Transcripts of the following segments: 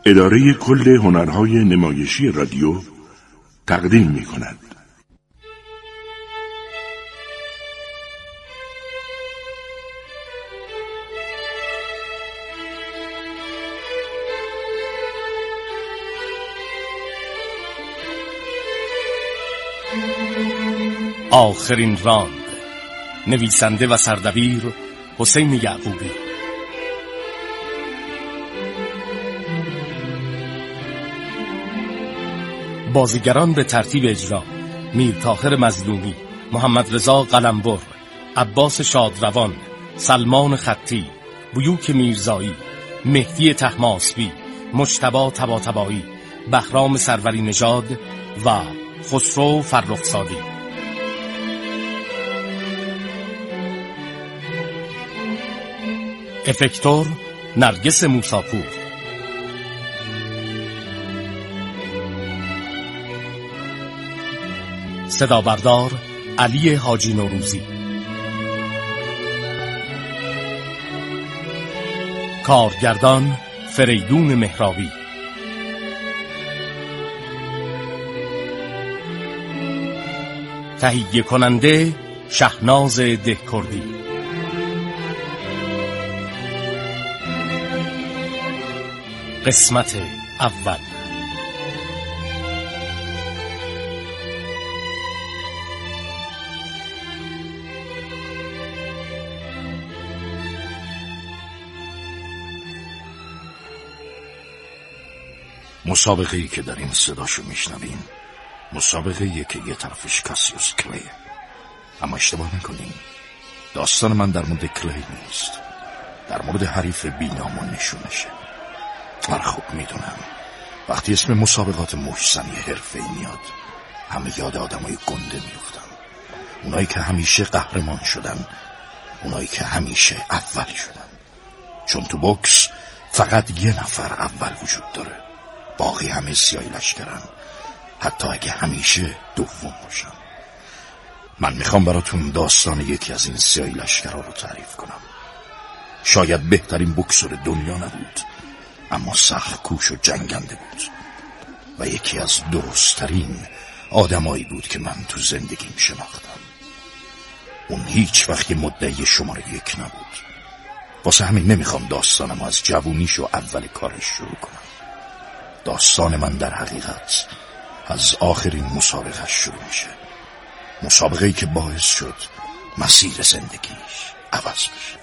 اداره کل هنرهای نمایشی رادیو تقدیم می‌کند. آخرین راند، نویسنده و سردبیر حسین یعقوبی. بازیگران به ترتیب اجرا: میرطاهر مظلومی، محمد رضا قلمبر، عباس شادروان، سلمان خطی، بیوک میرزایی، مهدی طهماسبی، مجتبی طباطبایی، بهرام سروری نژاد و خسرو فرخزادی. افکتور نرگس موساپور. صدا بردار علی حاجی نوروزی. کارگردان فریدون مهراوی. تهیه کننده شهناز دهکردی. قسمت اول. مسابقه‌ای که در این صداشو میشنویم مسابقه‌ایه که یه طرفش کاسیوس کلیه. اما اشتباه نکنین، داستان من در مورد کلی نیست، در مورد حریف بینام و نشونشه. خوب میدونم وقتی اسم مسابقات مشزنی حرفه‌ای میاد همه یاد آدمای گنده میفتن، اونایی که همیشه قهرمان شدن، اونایی که همیشه اول شدن. چون تو بوکس فقط یه نفر اول وجود داره، باقی همه سیاهی لشکرن، حتی اگه همیشه دوم باشن. من میخوام براتون داستان یکی از این سیاهی لشکرها رو تعریف کنم. شاید بهترین بوکسور دنیا نبود، اما سخت کوش و جنگنده بود و یکی از درست‌ترین آدمایی بود که من تو زندگیم شناختم. اون هیچ وقت مدعی شماره یک نبود. واسه همین نمیخوام داستانم از جوونیش و اول کارش شروع کنم. داستان من در حقیقت از آخرین مسابقهش شروع میشه، مسابقه‌ای که باعث شد مسیر زندگیش عوض بشه.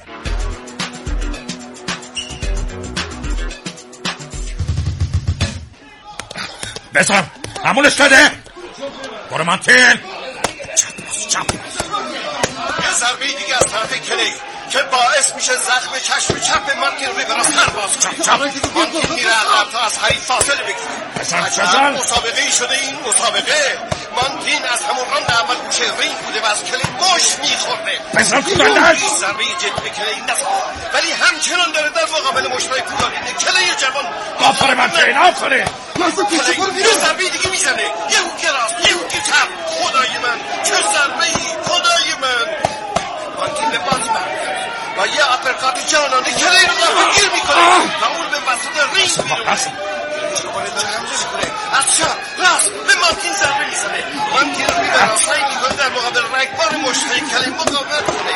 بزن همونش داده برو منتین. چپ یه ضربه دیگه از طرف کلی که باعث میشه زخم چشم چپ مارتین ریورا سر باز کنه. مارتین میره عقب تا از حریف فاصله بگیره. بزن مسابقه ای شده این مسابقه. مارتین از همون راند اول گوشه رینگ بوده و از کلی مش میخورده. بزن کودندش. ضربه جدی به کلی نزد ولی همچنان داره در مقابل مشتای پولارینه. کلی جوان آفر مارتین آفره. یه ضربه دیگه میزنه، یه هوکی راست، یه هوکی چپ. خدای من چه ضربه ای، خدای من. مارتین به باز برمی‌گرده و یه اپرکات جانانه کلی رو دفعگیر میکنه و اون به وسط رینگ بیرون. دوباره داره حمله میکنه، از چپ راست به مارتین ضربه میزنه. مارتین رو میبره سعی میکنه در مقابل رگبار مشتای کلی مقاومت کنه.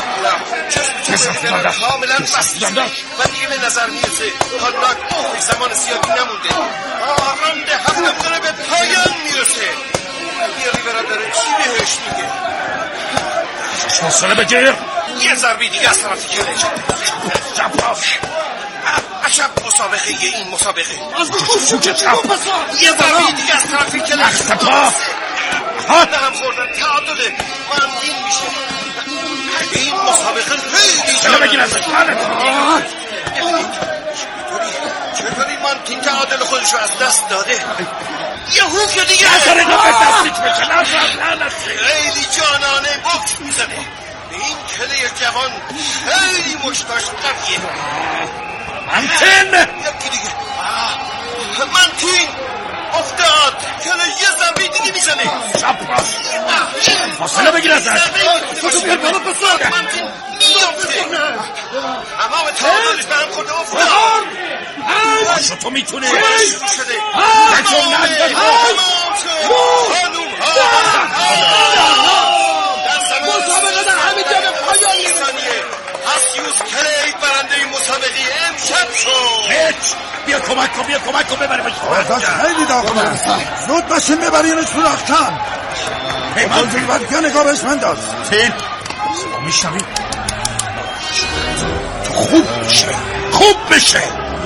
چشم کاملا بسته و دیگه به نظر میرسه تا ناک اوه زمان زیادی نمونده. راند هفتم داره به پایان میرسه. یه ریورا داره چی بهش میگه؟ حوصله بگیر. یه ضربه دیگه از طرف کلی. عجب مسابقه این مسابقه. یه ضربه دیگه از طرف کلی. نه هم خوردن تعادله. مارتین میشه. این مسابقه خیلی جالبه. چطوری مارتین تعادل خودش رو از دست داده؟ یه هوک دیگه خیلی جانانه بوکس میزنه. این کلی جوان خیلی مشتاش قویه. مارتین یکی دیگه. مارتین افتاد. کلی یه ضربه دیگه میزنه. چپ راست فاصله بگیر ازش. مارتین میافته. اما به تعادلش برم خورده افتاد. شو تو میتونی شده مسابقه در همه جا به پایان میرسه. کاسیوس کلی برنده مسابقه امشب شد. بیا کمک کن ببریم. خیلی داغ است. زود باشین ببرینش تو رختکن. منظور ورکه نگاه بهش منداز. تین میشنوی؟ تو خوب بشه.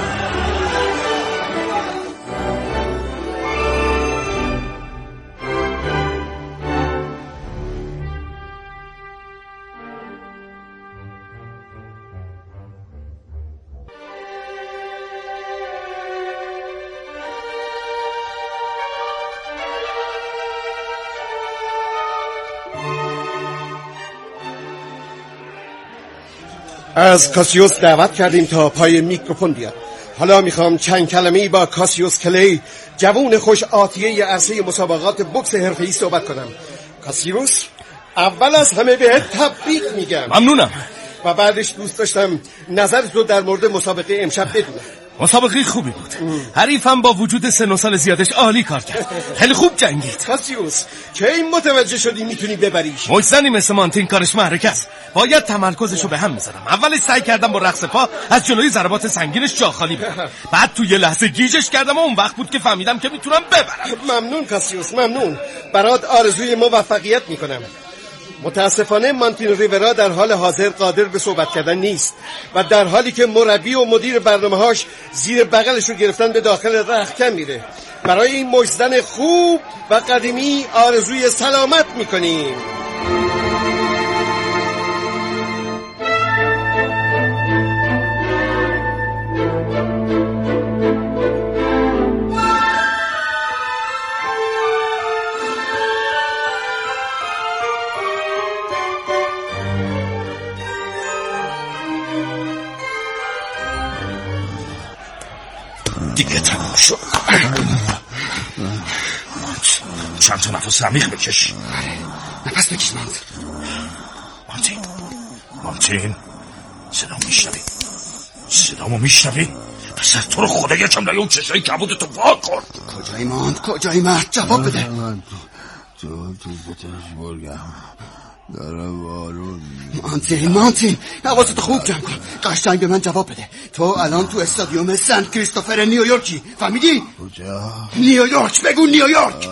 از کاسیوس دعوت کردیم تا پای میکروفون بیاد. حالا میخوام چند کلمه‌ای با کاسیوس کلی، جوون خوش آتیه عرصه مسابقات بوکس حرفه‌ای صحبت کنم. کاسیوس، اول از همه بهت تبریک میگم. ممنونم. و بعدش دوست داشتم نظرت رو در مورد مسابقه امشب بدونم. مسابقه خوبی بود. حریفم با وجود سن و سال زیادش عالی کار کرد. خیلی خوب جنگید. کاسیوس، که این متوجه شدی میتونی ببریش؟ مجزنی مثل مانتین کارش محرکه است. باید تمرکزشو به هم میذارم. اولش سعی کردم با رقص پا از جلوی ضربات سنگینش جا خالی بدم. بعد تو یه لحظه گیجش کردم و اون وقت بود که فهمیدم که میتونم ببرم. ممنون کاسیوس، ممنون. برات آرزوی موفقیت میکنم. متاسفانه مانتین ریورا در حال حاضر قادر به صحبت کردن نیست و در حالی که مربی و مدیر برنامه‌هاش زیر بغلش رو گرفتن به داخل رختکن میره. برای این مجزن خوب و قدیمی آرزوی سلامت میکنیم. دیگه تموم شد. چند تا نفس عمیق بکش. نفس بکش مانتین صدامو میشنوی؟ پسر تو رو خدا یکم لای اون چشای کبودتو وا کن. کجایی مرد؟ جواب بده. تو بورگم دارم بارون. مانتین حواستو خوب جمع کن. قشنگ به من جواب بده. تو الان تو استادیوم سنت کریستوفر نیویورکی، فهمیدی؟ کجا؟ نیویورک. بگو نیویورک.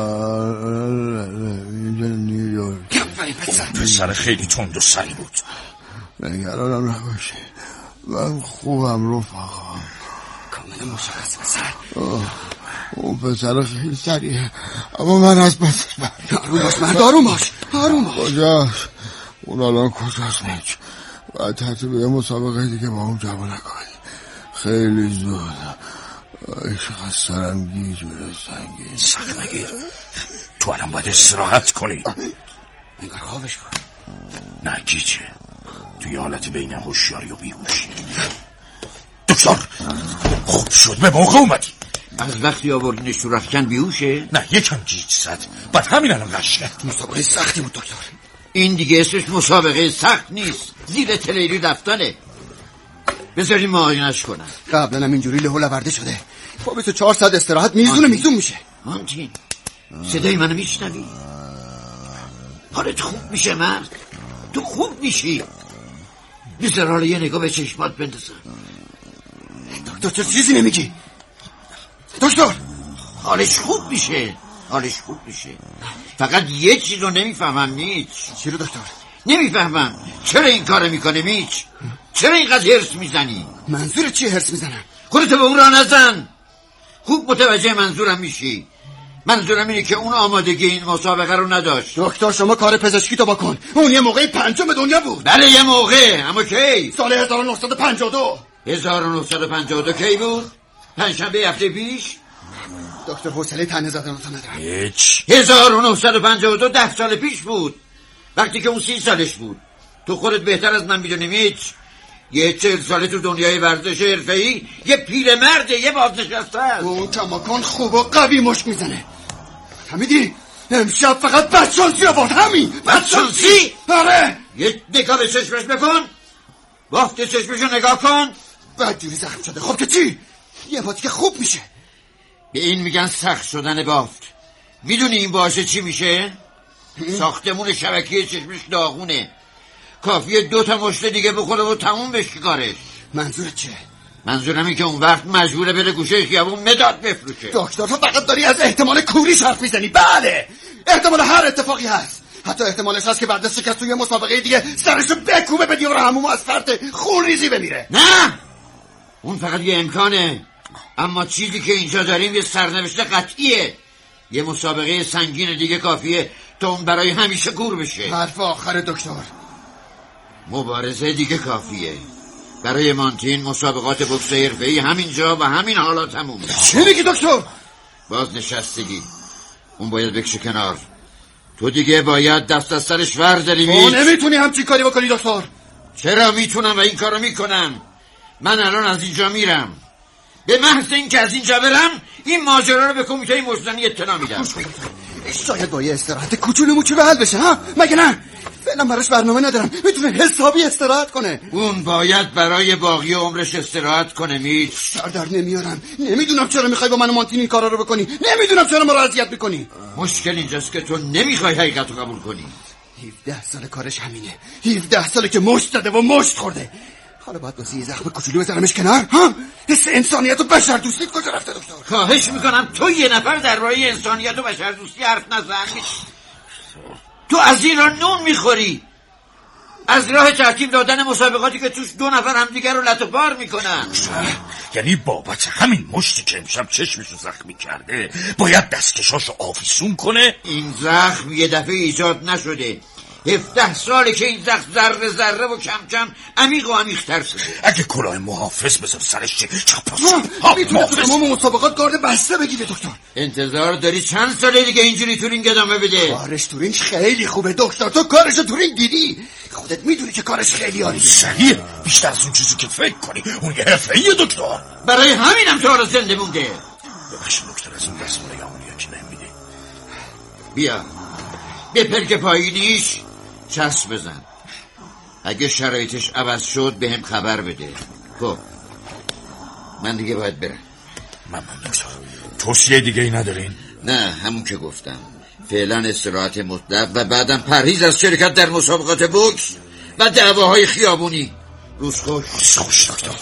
نیویورک. پسر خیلی تند و سری بود. نگرانم نباشه، من خوبم رفقا. کاملا مشخص پسر. اون پسر خیلی سریعه اما من از پسش آروم باش. کجاست؟ اون الان کجاست؟ باید ترتیب یه مسابقه دیگه با اون جواب نکنی. خیلی زود. عشق سرم گیجونه سنگین. سخت نگیر. تو الان باید استراحت کنی. انگار خوابش کن. نه گیجه. توی حالت بین هوشیاری و بیهوشی. دکتر خوب شد، به موقع اومدی. از وقتی آوردینش تو رختکن بیهوشه؟ نه یکم گیج زد، بعد همین الان قش کرد. مسابقه سختی بود دکتر. این دیگه اسمش مسابقه سخت نیست، زیر تلیری رفتنه. بذاریم معاینش کنن. قبلا هم اینجوری له و لورده شده. با 24 ساعت استراحت میزون میشه. مانتین صدای منو میشنوی؟ حالت خوب میشه مرد، تو خوب میشی. بذار حالا یه نگاه به چشمات بندازم. دکتر چه چیزی نمیگی؟ دکتر حالش خوب میشه. فقط یه چیز رو نمیفهمم. میچ چی رو دکتر؟ نمیفهمم چرا این کارو میکنه. میچ چرا اینقدر هرس میزنی؟ منظور چیه هرس میزنم؟ خودتو به اون راه نزن. خوب متوجه منظورم میشی. منظورم اینه که اون آمادگی این مسابقه رو نداشت. دکتر شما کار پزشکی تو بکن. اون یه موقعی پنجم دنیا بود. بله یه موقع، اما کی؟ سال 1952. 1952 کی بود؟ پنجشنبه هفته پیش. دکتر حوصله تنه زدن تو ندارم. هیچ. 1952 10 سال پیش بود، وقتی که اون 30 سالش بود. تو خودت بهتر از من میدونی میچ. یه 40 ساله تو دنیای ورزش حرفه‌ای یه پیرمرده، یه بازنشسته است. اون کماکان خوب و قوی مشک میزنه. فهمیدی؟ امشب فقط بدشانسی آورد. همین بدشانسی؟ آره. یه نگاه به چشمش بکن. وقتی چشمشو نگاه کن. بدجوری زخم شده. خب که چی؟ یه بار دیگه خوب میشه. به این میگن سخت شدن بافت. میدونی این باعث چی میشه؟ ساختمون شبکه چشمش داغونه. کافیه 2 تا مشت دیگه بخوره و تموم بشه کارش. منظورت چیه؟ منظورم این که اون وقت مجبوره بره گوشه خیابون مداد بفروشه. دکتر تو فقط داری از احتمال کوریش حرف میزنی. بله احتمال هر اتفاقی هست، حتی احتمالش هست که بعد از شکست توی مسابقه دیگه سرشو بکوبه به دیوار هموم از فرط خونریزی بمیره. نه اون فقط یه امکانه، اما چیزی که اینجا داریم یه سرنوشت قطعیه. یه مسابقه سنگین دیگه کافیه تا اون برای همیشه گور بشه. حرف آخر دکتر. مبارزه دیگه کافیه. برای مانتین مسابقات بوکس حرفه‌ای همینجا و همین حالا تموم. چی میگی دکتر؟ بازنشستگی اون باید بکشه کنار. تو دیگه باید دست از سرش ورداری. تو نمیتونی همچین کاری بکنی دکتر. چرا میتونم و این کارو میکنم. من الان از اینجا میرم. به محض اینکه از اینجا برم این ماجرا رو به کمیته مجدانی اطلاع میدم. شاید با یه استراحت کوچولو موچولو حل بشه ها؟ مگه نه؟ فعلا براش برنامه ندارم. میتونه حسابی استراحت کنه. اون باید برای باقی عمرش استراحت کنه. میچ سر در نمیارم. نمیدونم چرا میخوای با من و مانتین این کارا رو بکنی. نمیدونم چرا ما رو اذیت میکنی. مشکل اینجاست که تو نمیخوای حقیقت رو قبول کنی. 17 سال کارش همینه. 17 ساله که مشت داده و مشت خورده. حالا باید واسه یه زخم کوچولو بذارمش کنار ها؟ حس انسانیت و بشردوستی کجا رفته دکتر؟ خواهش میکنم تو یه نفر درباره انسانیت و بشردوستی حرف نزن. تو از این را نون میخوری. از راه ترتیب دادن مسابقاتی که توش 2 نفر همدیگر رو لط و بار میکنن. یعنی بابت همین مشتی که امشب چشمشو زخمی کرده باید دستکشاشو آویزون کنه؟ این زخم یه دفعه ایجاد نشده. 17 ساله که این زخم ذره ذره و کم کم عمیق و عمیق‌تر شده. اگه کلاه محافظ بذار سرش چه میتونه تو تمام مسابقات گارد بسته بگیره دکتر. انتظار داری چند ساله دیگه اینجوری تو رینگ ادامه بده؟ کارش تو رینگ خیلی خوبه دکتر. تو کارش تو رینگ دیدی. خودت میدونی که کارش خیلی عالیه. صحیح، بیشتر از اون چیزی که فکر کنی. اون یه حرفه‌ایه دکتر. برای همینم تو رو زنده مونده. ببخشید دکتر از اون دستمال یامونیا که نمیده. بیا به پلک پایینیش چسب بزن. اگه شرایطش عوض شد به هم خبر بده. خب من دیگه باید برم. ممنون دکتر. توصیه دیگه ای ندارین؟ نه همون که گفتم. فعلا استراحت مطلق و بعدم پرهیز از شرکت در مسابقات بوکس و دعواهای خیابونی. روز خوش. روز خوش دکتر.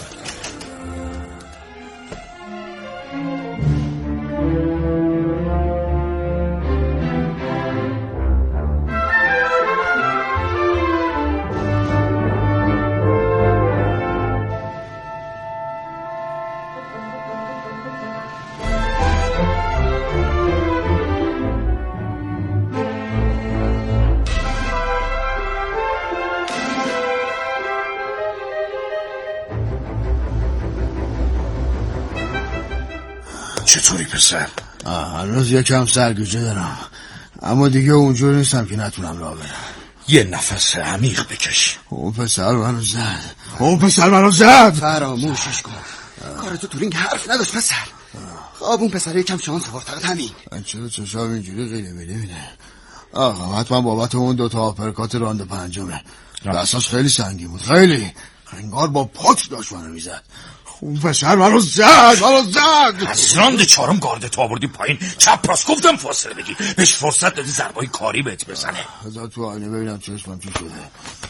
چطوری پسر؟ هنوز یکم سرگیجه دارم، اما دیگه اونجور نیستم که نتونم راه برم. یه نفس عمیق بکش. اون پسر منو زد. فراموشش کن. کار تو رینگ حرف نداشت پسر. خب اون پسر یکم شانس آورد، فقط همین. چرا چشام اینجوری قیله میله میده؟ حتما بابت اون 2 تا آپرکات راند 5. دستاش خیلی سنگین بود. خیلی انگار با پاک داشت منو میزد. اون پسر منو زد. از راند 4 گاردت آوردی پایین. چپ راست گفتم فاصله بگی. بهش فرصت دادی ضربای کاری بهت بزنه. بذار تو آینه ببینم چشمم چی شده.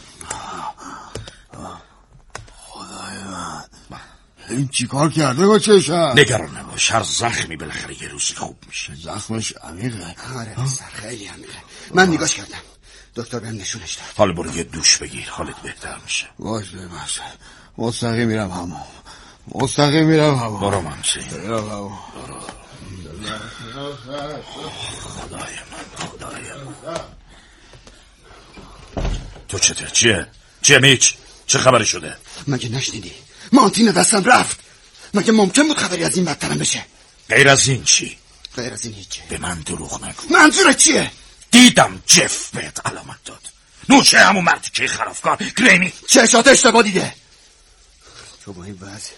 خدای من، این چی کار کرده با چشم؟ نگران نباش، هر زخمی بالاخره یه روزی خوب میشه. زخمش عمیقه. آره پسر خیلی عمیقه. من نگاش کردم. دکتر بهم نشونش داد. حالا برو یه دوش بگیر، حالت بهتر میشه. باشه. مستقیم میرم همون. برو ممسی. خدای من. تو چطور؟ چیه میچ؟ چه خبری شده؟ مگه نشنیدی؟ مانتین دستم رفت. مگه ممکن بود خبری از این بدترم بشه؟ غیر از این چی؟ غیر از این هیچی. به من دروغ نگو. منظورت چیه؟ دیدم جف بهت علامت داد. نوچه همون مردی که خرافکار گرینی چشات اشتباه دیده. تو با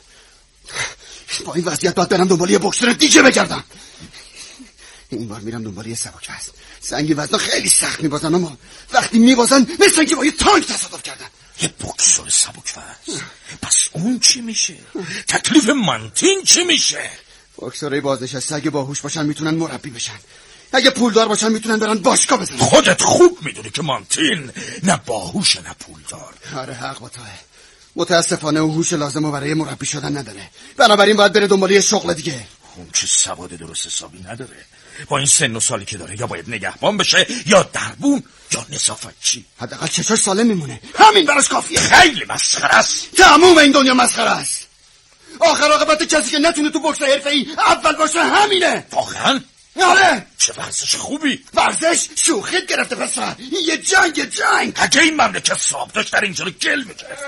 این وضعیت باید برم دنبال یه بوکسر دیگه بگردم. این بار میرم دنبال یه سبک وزن. سنگی وزنا خیلی سخت میبازن، اما وقتی میبازن مثل اینکه با یه تانک تصادف کردن. یه بکسور سبک‌وزن. پس اون چی میشه؟ تکلیف مانتین چی میشه؟ بکسورای بازنشسته اگه باهوش باشن میتونن مربی بشن، اگه پولدار باشن میتونن برن باشگاه بزنن. خودت خوب میدونی که مانتین نه باهوشه نه پولدار. آره حق با توه. متاسفانه او هوش لازمو برای مربی شدن نداره، بنابراین باید بره دنبال یه شغل دیگه. اون که سواد درست حسابی نداره. با این سن و سالی که داره یا باید نگهبان بشه یا دربون یا نظافتچی. حداقل چشاش سالم میمونه، همین براش کافیه. خیلی مسخره است. تموم این دنیا مسخره است. آخر عاقبت کسی که نتونه تو بوکس حرفه‌ای اول باشه همینه. واقعا؟ آره. چه ورزش خوبی. ورزش شوخیت گرفته پسر. یه جنگ. اگه این مملکت صاحب داشت در اینجا رو گل میگرفت.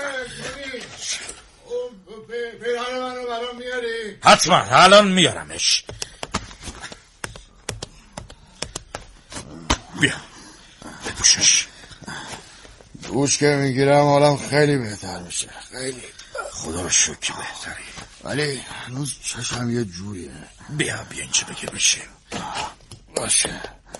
پیرهن منو برام میاری؟ حتما الان میارمش. بیا بپوشش. دوش که میگیرم حالم خیلی بهتر میشه. خیلی. خدا رو شکر بهتری، ولی هنوز چشم یه جوریه. بیا اینجا بگیر بشیم. باشه.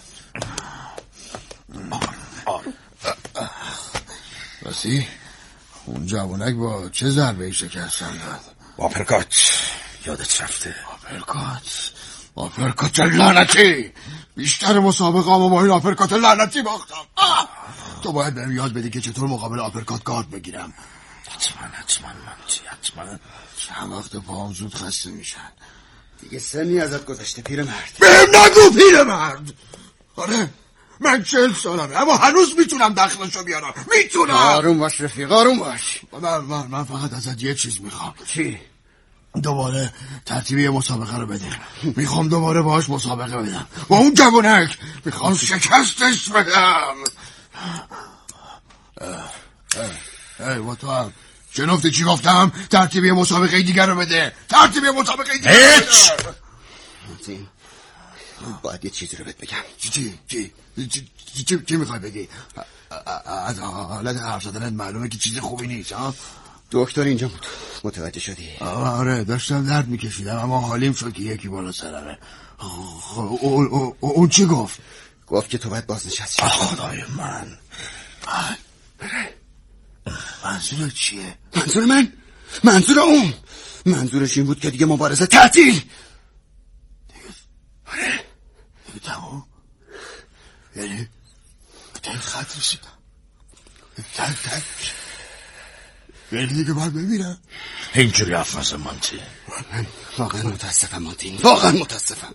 راستی اون جوانک با چه ضربه‌ای شکستن داد؟ آپرکات. یادت رفته؟ آپرکات لعنتی. بیشتر مسابقه اما با این آپرکات لعنتی باختم. تو باید بهم یاد بدی که چطور مقابل آپرکات گارد بگیرم. حتما منتی، حتما. چند وقت پاهم زود خسته میشن. دیگه سنی ازت گذشته پیرمرد. بهم نگو پیرمرد. آره من 40 سالمه اما هنوز میتونم دخلشو بیارم. میتونم. آروم باش رفیق، آروم باش. من فقط ازت یه چیز میخوام. چی؟ دوباره ترتیبی مسابقه رو بده. میخوام دوباره باهاش مسابقه بدم با اون جوانک. میخوام شکستش بدم. با تو هم شنفتی چی گفتم؟ ترتیبی مسابقه دیگر رو بده. ترتیبی مسابقه دیگر رو بده. باید یه چیزی رو بهت بگم. چی میخوای بگی؟ از حالت حرف زدنت معلومه که چیز خوبی نیست. دکتر اینجا بود، متوجه شدی؟ آره داشتم درد میکشیدم اما حالیم شد که یکی بالا سرمه. اون چی گفت؟ گفت که تو باید بازنشسته شی. خدای من. منظور چیه؟ منظور من؟ منظور اون. منظورش این بود که دیگه مبارزه تعطیل. آره دیگه تمام. یعنی دیگه خط رسیدم. یعنی دیگه باید بمیرم. اینجوری حرف نزن مانتی. من واقعا متاسفم مانتین، واقعا متاسفم.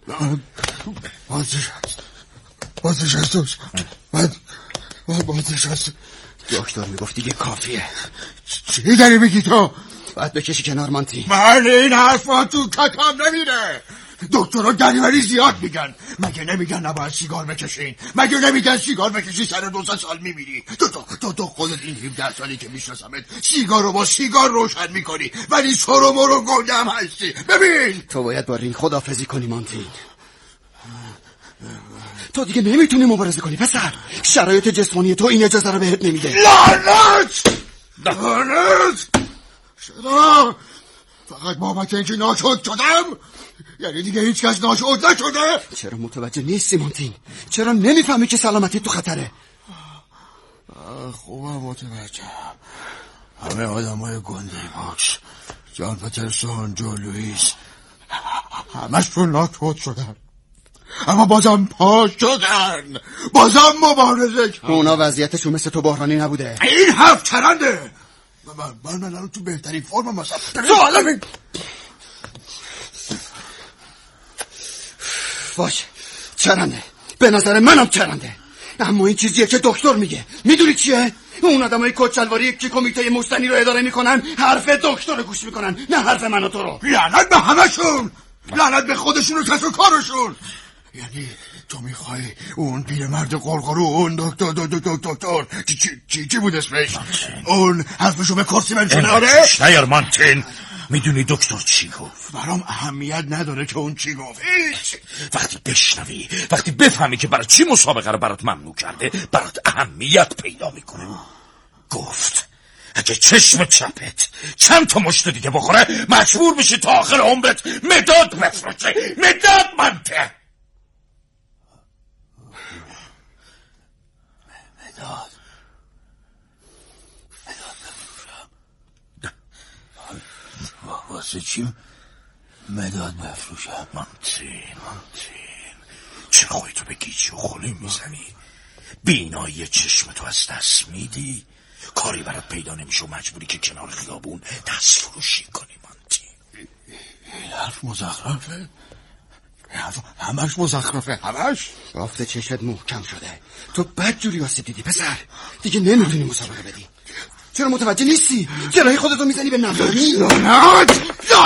بازنشست بازنشست. دکتر میگفت دیگه کافیه. چی داری بگی تو؟ باید بکشی کنار مانتین. من این حرفا تو کتم نمیره. دکترها دریوری زیاد میگن. مگه نمیگن نباید سیگار بکشین؟ مگه نمیگن سیگار بکشی سر 200 سال میمیری؟ تو خودت این 17 سالی که میشناسمت سیگار رو با سیگار روشن میکنی ولی سرو مرو گندم هستی. ببین تو باید با رینگ خداحافظی کنی مانتین. تو دیگه نمیتونی مبارزه کنی پسر. شرایط جسمانی تو این اجازه رو بهت نمیده. لعنت شدا. فقط بابت اینکه ناشد شدم؟ یعنی دیگه هیچ کس ناشد نشده؟ چرا متوجه نیستی مانتین؟ چرا نمیفهمی که سلامتی تو خطره؟ خوبم متوجه. همه آدم های گنده باکس، جان پترسون، جو لوئیس، همشون ناشد شدن اما بازم پا شدن، بازم مبارزه کردن. اونا وضعیتشون مثل تو بحرانی نبوده. این حرف چرنده. من الان تو بهترین فرمم مثلا باش چرنده، به نظر منم چرنده، اما این چیزیه که دکتر میگه. میدونی چیه؟ اون آدمای کچلواری که کمیته مستنی رو اداره میکنن حرف دکتر رو گوش میکنن، نه حرف من و تو رو. لعنت به همشون، لعنت به خودشون و کس و کارشون. یعنی تو میخوای اون پیرمرد قرقرو، اون دکتر چی بود اسمش؟ اون حرفشو به کرسی منشونه؟ آره؟ نیار مانتین. میدونی دکتر چی گفت؟ برام اهمیت نداره که اون چی گفت. وقتی بشنوی، وقتی بفهمی که برای چی مسابقه رو برات ممنوع کرده، برات اهمیت پیدا میکنه. گفت اگه چشم چپت چند تا مشت دیگه بخوره مجبور میشی تا آخر عمرت مداد بفروشی. مداد مانته. واسه چی مداد بفروشم؟ مانتین چرا خودتو به گیجی و خلی میزنی؟ بینایی چشم تو از دست میدی؟ کاری برات پیدا نمیشه و مجبوری که کنار خیابون دست فروشی کنی. مانتین این حرف مزخرفه، همش مزخرفه، همش. رافت چشت محکم شده، تو بدجوری آسیب دیدی پسر، دیگه نمیتونی مسابقه بدی. چرا متوجه نیستی؟ جلوی خودتو میزنی به نفرمی؟ لعنت!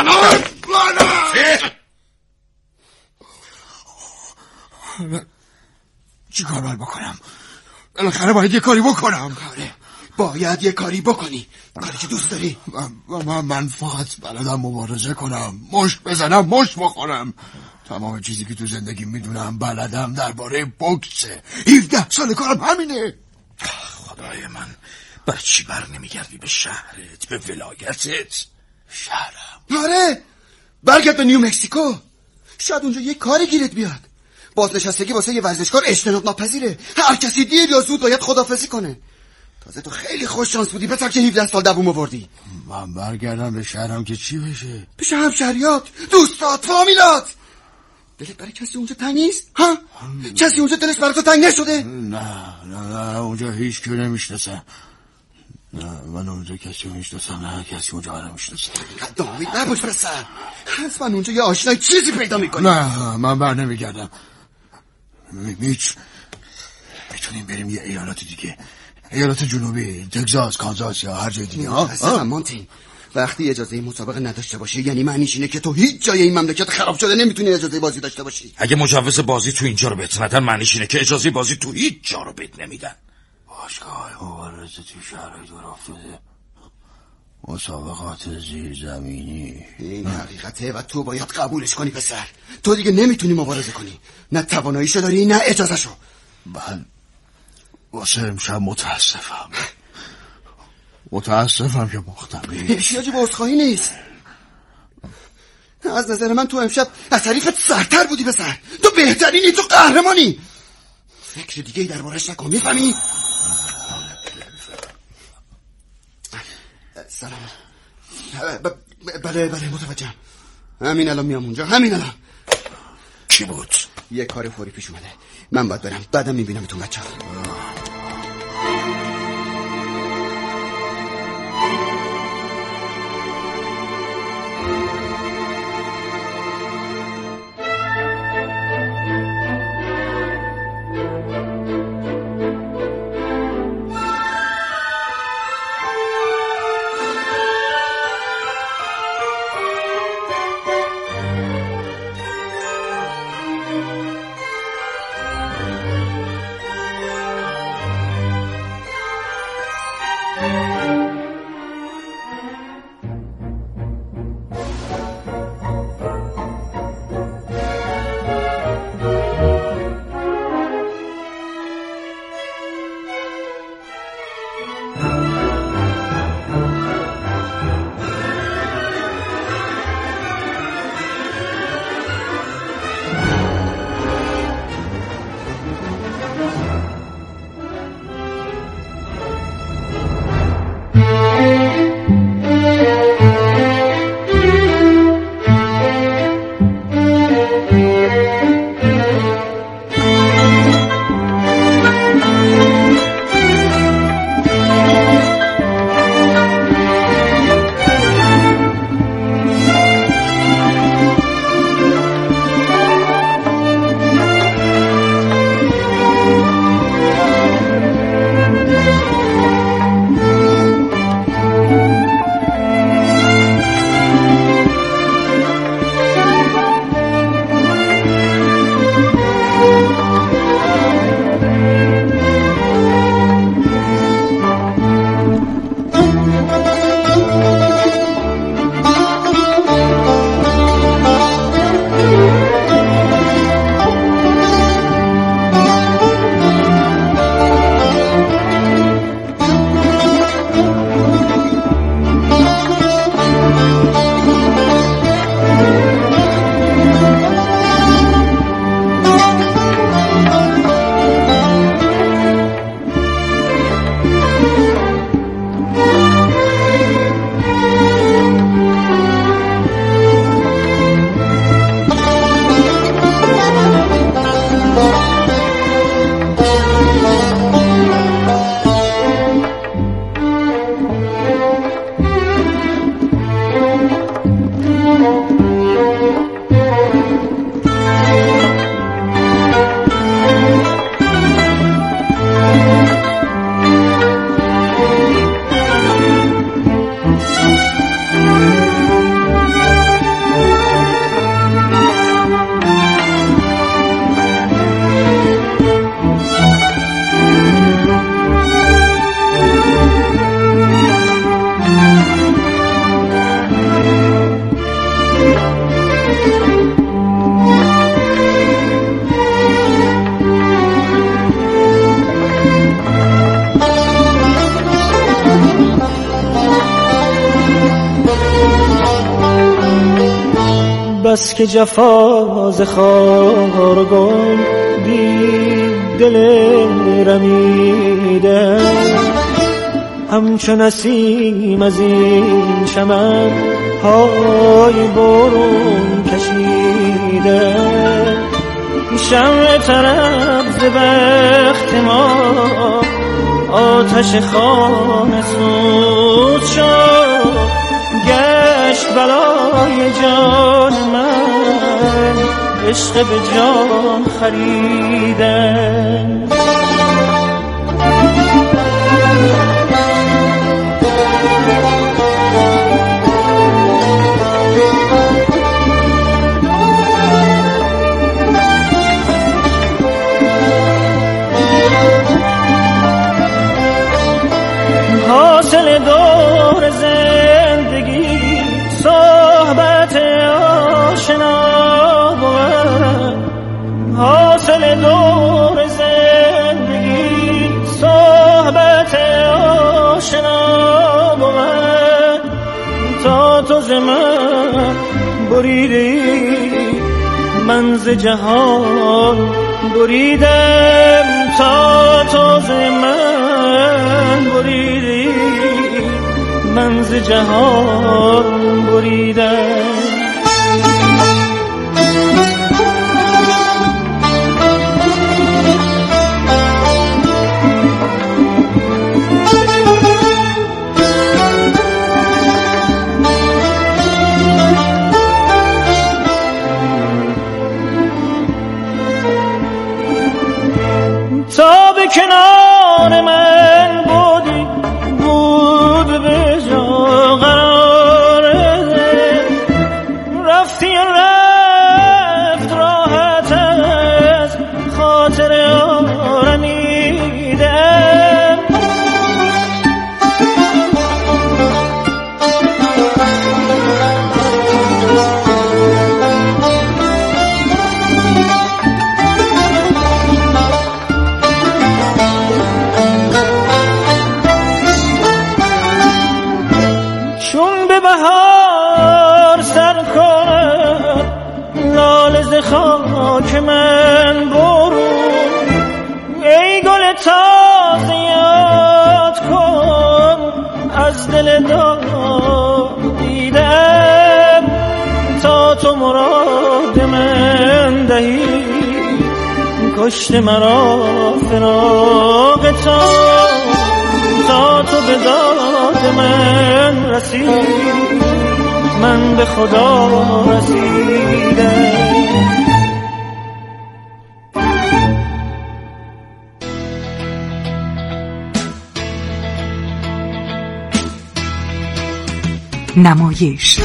چی کار باید بکنم؟ بالاخره باید یه کاری بکنم. باید یه کاری بکنی، کاری که دوست داری. من فقط بلدم مبارزه کنم، مشت بزنم، مشت بخورم. تمام چیزی که تو زندگی میدونم بلدم درباره بوکسه. 17 سال کارم همینه. خدای من، بر چی بر نمیگردی به شهرت، به ولایتت؟ شهرم؟ آره، برگرد به نیو مکسیکو، شاید اونجا یه کاری گیرت بیاد. بازنشستگی واسه یه ورزشکار اجتناب ناپذیره، هر کسی دیر یا زود باید خداحافظی کنه. تازه تو خیلی خوش شانس بودی پسر که 17 سال دووم آوردی. من برگردم به شهرم که چی بشه؟ بشه همشهریات، دوستات، فامیلات. دلت برای کسی اونجا تنگ نیست؟ ها؟ کسی اونجا دلش برای تو تنگ نشده؟ نه اونجا هیچ کی نمیشناسم. نه من اونجا کسی میشناسم، نه کسی اونجا من نمیشناسم. دامید نباش پسر، حتما اونجا یه آشنای چیزی پیدا میکنی. نه من بر نمیگردم. میتونیم بریم یه ایالت دیگه، ایالت جنوبی، تگزاس، کانزاس یا هر جای دیگه. ها مانتین، وقتی اجازه مسابقه نداشته باشی یعنی معنیش اینه که تو هیچ جای این مملکت خراب شده نمیتونی اجازه بازی داشته باشی. اگه مجوز بازی تو اینجا رو بهت ندن معنیش اینه که اجازه بازی تو هیچ جا رو بهت نمیدن. باشگاه مبارزه تو شهرهای دور افتاده، مسابقات زیرزمینی. این حقیقته و تو باید قبولش کنی پسر. تو دیگه نمیتونی مبارزه کنی، نه تواناییشو داری نه اجازهشو. من واسه امشب متاسفم که باختم. احتیاجی به عذرخواهی نیست. از نظر من تو امشب از حریفت سرتر بودی پسر. تو بهترینی، تو قهرمانی. فکر دیگه ای دربارش نکن، میفهمی؟ سلام. بله متوجهم. همین الان میام اونجا، همین الان. کی بود؟ یه کار فوری پیش اومده، من باید برم، بعدم میبینمتون بچه‌ها. بس که جفاز خار و گل دید دل رمیده، همچون نسیم از این چمن پای برون کشیده. شمع طرب ز بخت ما آتش خانه سوز شد، گشت بلای جان من عشق به جان خریدن. حاصل دور زندگی صحبت آشنا بود، حاصل دور زندگی صحبت آشنا بود. تا تو ز من بریدی من ز جهان بریدم، تا تو ز من بریدی من ز جهان بریدم. تا به کنار من بودی بود به جا قراره، رفتی رفت راحت از خاطر آرمیدم. بهار سر کن لاله ز خاک من برون، ای گل تازه یاد کن از دل داد دیدم. تا تو مراد من دهی کشت مرا فراق تا تو به داد من رسید من به خدا رسیدم. نمایش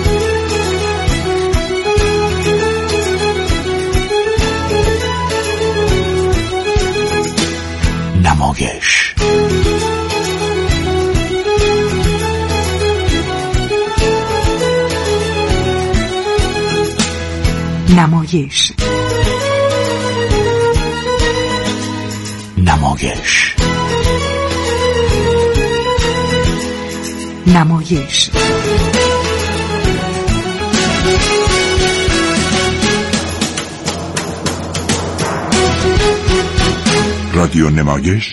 نمایش نمایش نمایش نمایش رادیو نمایش